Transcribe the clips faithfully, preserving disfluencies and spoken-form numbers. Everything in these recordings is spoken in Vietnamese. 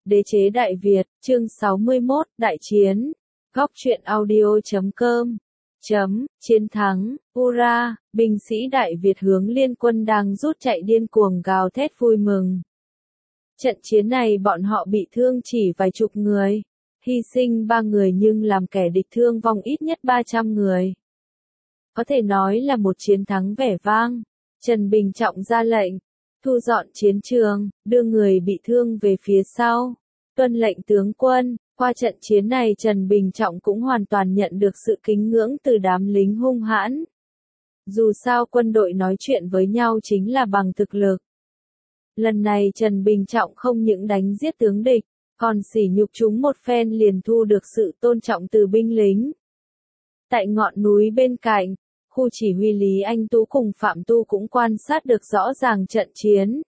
Đế chế Đại Việt, chương sáu mươi mốt, Đại chiến. Góc truyện audio chấm com. Chấm, chiến thắng, hurra, binh sĩ Đại Việt hướng liên quân đang rút chạy điên cuồng gào thét vui mừng. Trận chiến này bọn họ bị thương chỉ vài chục người, hy sinh ba người nhưng làm kẻ địch thương vong ít nhất ba trăm người. Có thể nói là một chiến thắng vẻ vang. Trần Bình Trọng ra lệnh, thu dọn chiến trường, đưa người bị thương về phía sau. Tuân lệnh tướng quân. Qua trận chiến này Trần Bình Trọng cũng hoàn toàn nhận được sự kính ngưỡng từ đám lính hung hãn. Dù sao quân đội nói chuyện với nhau chính là bằng thực lực. Lần này Trần Bình Trọng không những đánh giết tướng địch, còn sỉ nhục chúng một phen liền thu được sự tôn trọng từ binh lính. Tại ngọn núi bên cạnh, khu chỉ huy Lý Anh Tú cùng Phạm Tu cũng quan sát được rõ ràng trận chiến.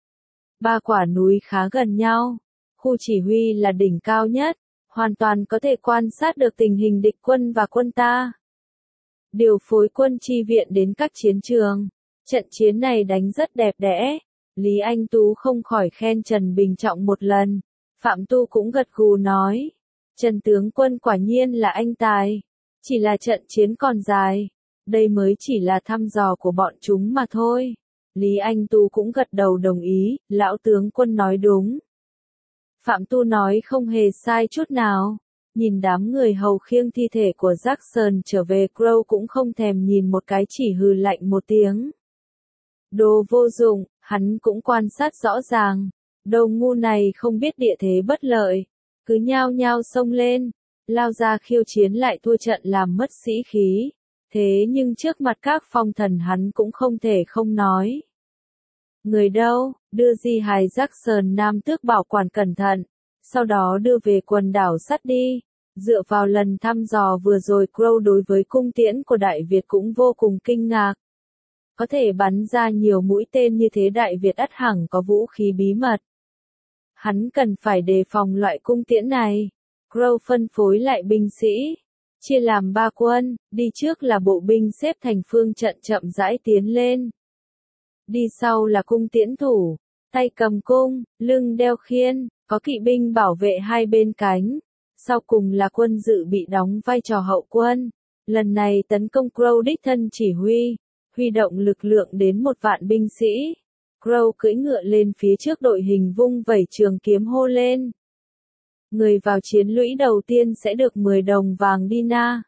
Ba quả núi khá gần nhau, khu chỉ huy là đỉnh cao nhất, hoàn toàn có thể quan sát được tình hình địch quân và quân ta. Điều phối quân chi viện đến các chiến trường. Trận chiến này đánh rất đẹp đẽ. Lý Anh Tú không khỏi khen Trần Bình Trọng một lần. Phạm Tu cũng gật gù nói. Trần tướng quân quả nhiên là anh tài. Chỉ là trận chiến còn dài. Đây mới chỉ là thăm dò của bọn chúng mà thôi. Lý Anh Tú cũng gật đầu đồng ý. Lão tướng quân nói đúng. Phạm Tu nói không hề sai chút nào. Nhìn đám người hầu khiêng thi thể của Jackson trở về Crow cũng không thèm nhìn một cái, chỉ hừ lạnh một tiếng. Đồ vô dụng, hắn cũng quan sát rõ ràng. Đồ ngu này không biết địa thế bất lợi. Cứ nhao nhao xông lên. Lao ra khiêu chiến lại thua trận làm mất sĩ khí. Thế nhưng trước mặt các phong thần hắn cũng không thể không nói. Người đâu, đưa di hài Jackson Nam Tước bảo quản cẩn thận, sau đó đưa về quần đảo sắt đi. Dựa vào lần thăm dò vừa rồi Crow đối với cung tiễn của Đại Việt cũng vô cùng kinh ngạc. Có thể bắn ra nhiều mũi tên như thế Đại Việt ắt hẳn có vũ khí bí mật. Hắn cần phải đề phòng loại cung tiễn này. Crow phân phối lại binh sĩ, chia làm ba quân, đi trước là bộ binh xếp thành phương trận chậm rãi tiến lên. Đi sau là cung tiễn thủ, tay cầm cung, lưng đeo khiên, có kỵ binh bảo vệ hai bên cánh. Sau cùng là quân dự bị đóng vai trò hậu quân. Lần này tấn công Crow đích thân chỉ huy, huy động lực lượng đến một vạn binh sĩ. Crow cưỡi ngựa lên phía trước đội hình vung vẩy trường kiếm hô lên. Người vào chiến lũy đầu tiên sẽ được mười đồng vàng dinar.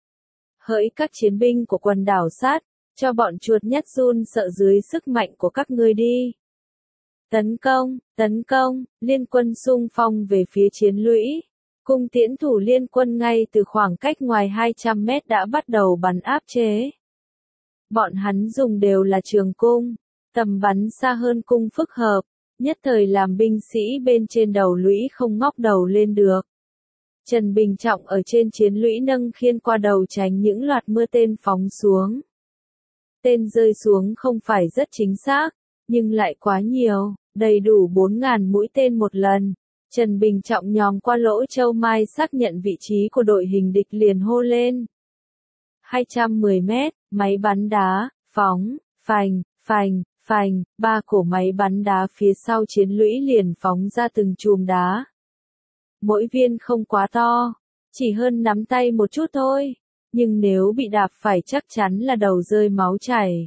Hỡi các chiến binh của quần đảo sát, cho bọn chuột nhắt run sợ dưới sức mạnh của các ngươi đi. Tấn công, tấn công, liên quân xung phong về phía chiến lũy. Cung tiễn thủ liên quân ngay từ khoảng cách ngoài hai trăm mét đã bắt đầu bắn áp chế. Bọn hắn dùng đều là trường cung, tầm bắn xa hơn cung phức hợp, nhất thời làm binh sĩ bên trên đầu lũy không ngóc đầu lên được. Trần Bình Trọng ở trên chiến lũy nâng khiên qua đầu tránh những loạt mưa tên phóng xuống. Tên rơi xuống không phải rất chính xác, nhưng lại quá nhiều, đầy đủ bốn nghìn mũi tên một lần. Trần Bình Trọng nhòm qua lỗ châu mai xác nhận vị trí của đội hình địch liền hô lên. hai trăm mười mét, máy bắn đá, phóng, phành, phành, phành, ba cổ máy bắn đá phía sau chiến lũy liền phóng ra từng chùm đá. Mỗi viên không quá to, chỉ hơn nắm tay một chút thôi, nhưng nếu bị đạp phải chắc chắn là đầu rơi máu chảy.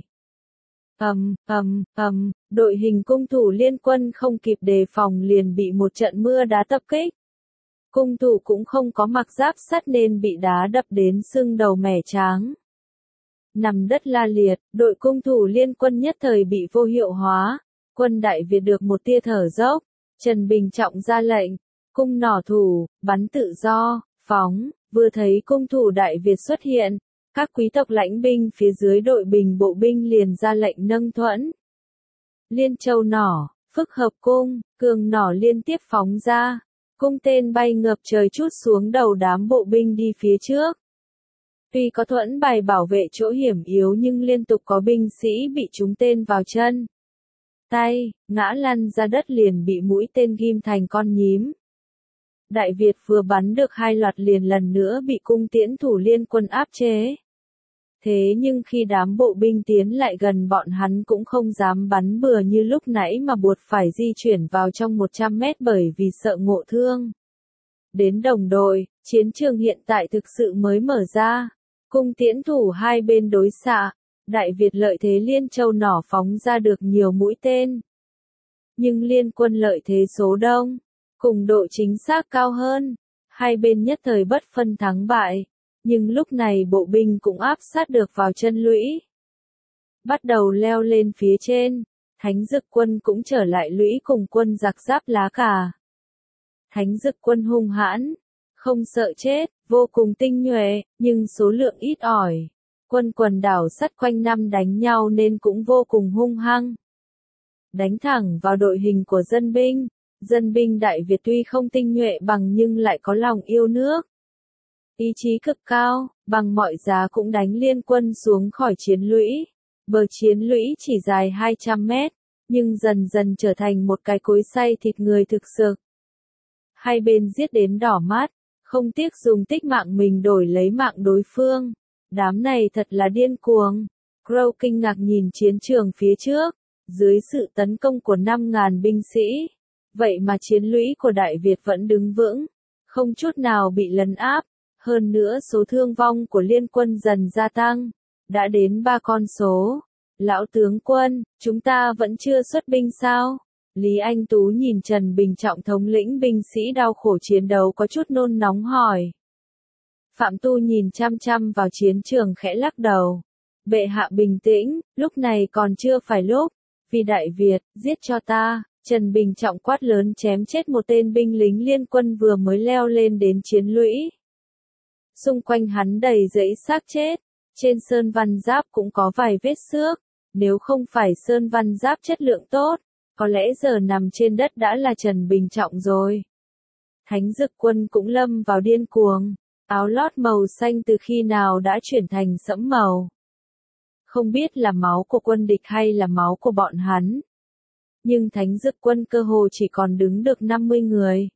Ầm, ầm, ầm, đội hình cung thủ liên quân không kịp đề phòng liền bị một trận mưa đá tập kích. Cung thủ cũng không có mặc giáp sắt nên bị đá đập đến sưng đầu mẻ tráng. Nằm đất la liệt, đội cung thủ liên quân nhất thời bị vô hiệu hóa. Quân Đại Việt được một tia thở dốc. Trần Bình Trọng ra lệnh, cung nỏ thủ, bắn tự do, phóng. Vừa thấy cung thủ Đại Việt xuất hiện, các quý tộc lãnh binh phía dưới đội bình bộ binh liền ra lệnh nâng thuẫn. Liên châu nỏ, phức hợp cung, cường nỏ liên tiếp phóng ra. Cung tên bay ngập trời trút xuống đầu đám bộ binh đi phía trước. Tuy có thuẫn bài bảo vệ chỗ hiểm yếu nhưng liên tục có binh sĩ bị trúng tên vào chân, tay, ngã lăn ra đất liền bị mũi tên ghim thành con nhím. Đại Việt vừa bắn được hai loạt liền lần nữa bị cung tiễn thủ liên quân áp chế. Thế nhưng khi đám bộ binh tiến lại gần bọn hắn cũng không dám bắn bừa như lúc nãy mà buộc phải di chuyển vào trong một trăm mét bởi vì sợ ngộ thương. Đến đồng đội, chiến trường hiện tại thực sự mới mở ra. Cung tiễn thủ hai bên đối xạ, Đại Việt lợi thế Liên Châu nỏ phóng ra được nhiều mũi tên. Nhưng Liên quân lợi thế số đông, cùng độ chính xác cao hơn, hai bên nhất thời bất phân thắng bại. Nhưng lúc này bộ binh cũng áp sát được vào chân lũy. Bắt đầu leo lên phía trên, Thánh Dực quân cũng trở lại lũy cùng quân giặc Giáp Lá Cà. Thánh Dực quân hung hãn, không sợ chết, vô cùng tinh nhuệ, nhưng số lượng ít ỏi. Quân quần đảo sắt quanh năm đánh nhau nên cũng vô cùng hung hăng. Đánh thẳng vào đội hình của dân binh, dân binh Đại Việt tuy không tinh nhuệ bằng nhưng lại có lòng yêu nước. Ý chí cực cao, bằng mọi giá cũng đánh Liên quân xuống khỏi chiến lũy. Bờ chiến lũy chỉ dài hai trăm mét, nhưng dần dần trở thành một cái cối xay thịt người thực sự. Hai bên giết đến đỏ mắt, không tiếc dùng tích mạng mình đổi lấy mạng đối phương. Đám này thật là điên cuồng. Crow kinh ngạc nhìn chiến trường phía trước, dưới sự tấn công của năm ngàn binh sĩ. Vậy mà chiến lũy của Đại Việt vẫn đứng vững, không chút nào bị lấn áp. Hơn nữa số thương vong của Liên quân dần gia tăng, đã đến ba con số. Lão tướng quân, chúng ta vẫn chưa xuất binh sao? Lý Anh Tú nhìn Trần Bình Trọng thống lĩnh binh sĩ đau khổ chiến đấu có chút nôn nóng hỏi. Phạm Tu nhìn chăm chăm vào chiến trường khẽ lắc đầu. Bệ hạ bình tĩnh, lúc này còn chưa phải lúc. Vì Đại Việt, giết cho ta. Trần Bình Trọng quát lớn chém chết một tên binh lính Liên quân vừa mới leo lên đến chiến lũy. Xung quanh hắn đầy dãy xác chết, trên sơn văn giáp cũng có vài vết xước, nếu không phải sơn văn giáp chất lượng tốt, có lẽ giờ nằm trên đất đã là Trần Bình Trọng rồi. Thánh Dực quân cũng lâm vào điên cuồng, áo lót màu xanh từ khi nào đã chuyển thành sẫm màu. Không biết là máu của quân địch hay là máu của bọn hắn. Nhưng Thánh Dực quân cơ hồ chỉ còn đứng được năm mươi người.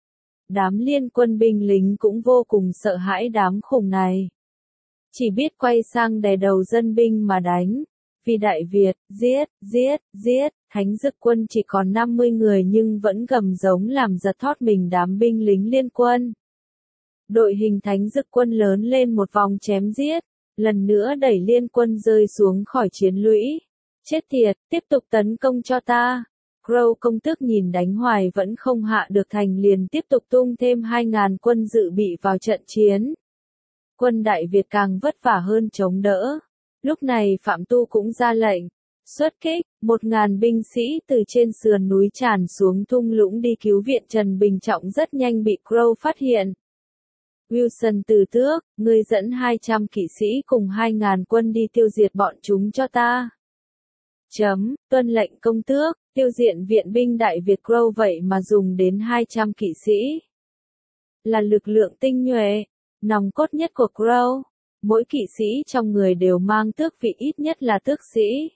Đám Liên quân binh lính cũng vô cùng sợ hãi đám khủng này. Chỉ biết quay sang đè đầu dân binh mà đánh. Vì Đại Việt, giết, giết, giết, Thánh Dực quân chỉ còn năm mươi người nhưng vẫn gầm giống làm giật thót mình đám binh lính Liên quân. Đội hình Thánh Dực quân lớn lên một vòng chém giết, lần nữa đẩy Liên quân rơi xuống khỏi chiến lũy. Chết tiệt, tiếp tục tấn công cho ta. Crow công tước nhìn đánh hoài vẫn không hạ được thành liền tiếp tục tung thêm hai ngàn quân dự bị vào trận chiến. Quân Đại Việt càng vất vả hơn chống đỡ. Lúc này Phạm Tu cũng ra lệnh. Xuất kích, một ngàn binh sĩ từ trên sườn núi tràn xuống thung lũng đi cứu viện. Trần Bình Trọng rất nhanh bị Crow phát hiện. Wilson Từ Tước, ngươi dẫn hai trăm kỵ sĩ cùng hai ngàn quân đi tiêu diệt bọn chúng cho ta. Chấm, tuân lệnh công tước, tiêu diệt viện binh Đại Việt. Crow vậy mà dùng đến hai trăm kỵ sĩ. Là lực lượng tinh nhuệ, nòng cốt nhất của Crow. Mỗi kỵ sĩ trong người đều mang tước vị ít nhất là tước sĩ.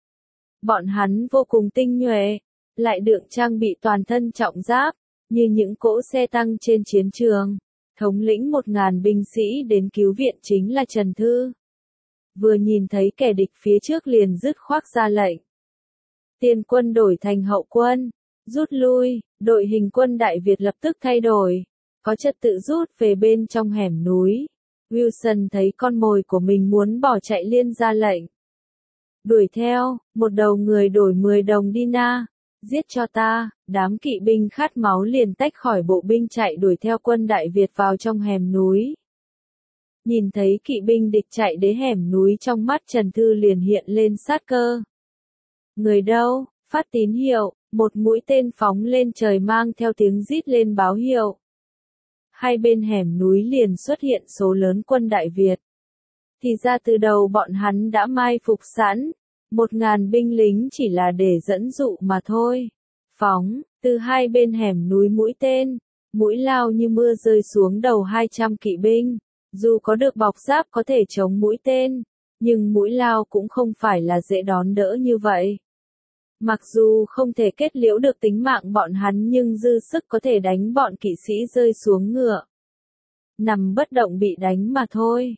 Bọn hắn vô cùng tinh nhuệ, lại được trang bị toàn thân trọng giáp, như những cỗ xe tăng trên chiến trường. Thống lĩnh một ngàn binh sĩ đến cứu viện chính là Trần Thư. Vừa nhìn thấy kẻ địch phía trước liền dứt khoát ra lệnh. Tiền quân đổi thành hậu quân, rút lui, đội hình quân Đại Việt lập tức thay đổi, có trật tự rút về bên trong hẻm núi. Wilson thấy con mồi của mình muốn bỏ chạy liền ra lệnh. Đuổi theo, một đầu người đổi mười đồng dinar, giết cho ta, đám kỵ binh khát máu liền tách khỏi bộ binh chạy đuổi theo quân Đại Việt vào trong hẻm núi. Nhìn thấy kỵ binh địch chạy đến hẻm núi trong mắt Trần Thư liền hiện lên sát cơ. Người đâu, phát tín hiệu, một mũi tên phóng lên trời mang theo tiếng rít lên báo hiệu. Hai bên hẻm núi liền xuất hiện số lớn quân Đại Việt. Thì ra từ đầu bọn hắn đã mai phục sẵn, một ngàn binh lính chỉ là để dẫn dụ mà thôi. Phóng, từ hai bên hẻm núi mũi tên, mũi lao như mưa rơi xuống đầu hai trăm kỵ binh. Dù có được bọc giáp có thể chống mũi tên, nhưng mũi lao cũng không phải là dễ đón đỡ như vậy. Mặc dù không thể kết liễu được tính mạng bọn hắn nhưng dư sức có thể đánh bọn kỵ sĩ rơi xuống ngựa. Nằm bất động bị đánh mà thôi.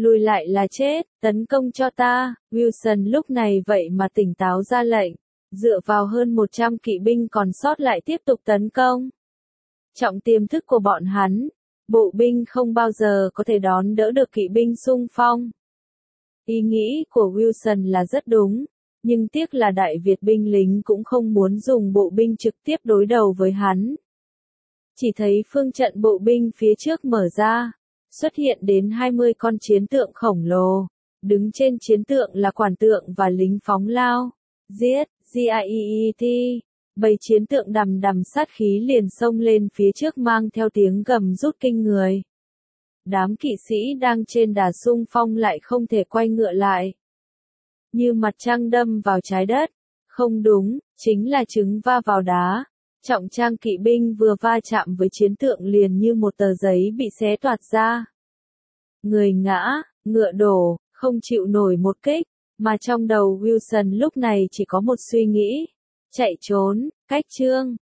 Lùi lại là chết, tấn công cho ta. Wilson lúc này vậy mà tỉnh táo ra lệnh, dựa vào hơn một trăm kỵ binh còn sót lại tiếp tục tấn công. Trọng tiềm thức của bọn hắn, bộ binh không bao giờ có thể đón đỡ được kỵ binh xung phong. Ý nghĩ của Wilson là rất đúng, nhưng tiếc là Đại Việt binh lính cũng không muốn dùng bộ binh trực tiếp đối đầu với hắn. Chỉ thấy phương trận bộ binh phía trước mở ra, xuất hiện đến hai mươi con chiến tượng khổng lồ, đứng trên chiến tượng là quản tượng và lính phóng lao. Giết, giết, bầy chiến tượng đằm đằm sát khí liền xông lên phía trước mang theo tiếng gầm rút kinh người. Đám kỵ sĩ đang trên đà xung phong lại không thể quay ngựa lại. Như mặt trăng đâm vào trái đất. Không đúng, chính là trứng va vào đá. Trọng trang kỵ binh vừa va chạm với chiến tượng liền như một tờ giấy bị xé toạc ra. Người ngã, ngựa đổ, không chịu nổi một kích, mà trong đầu Wilson lúc này chỉ có một suy nghĩ. Chạy trốn, cách chương.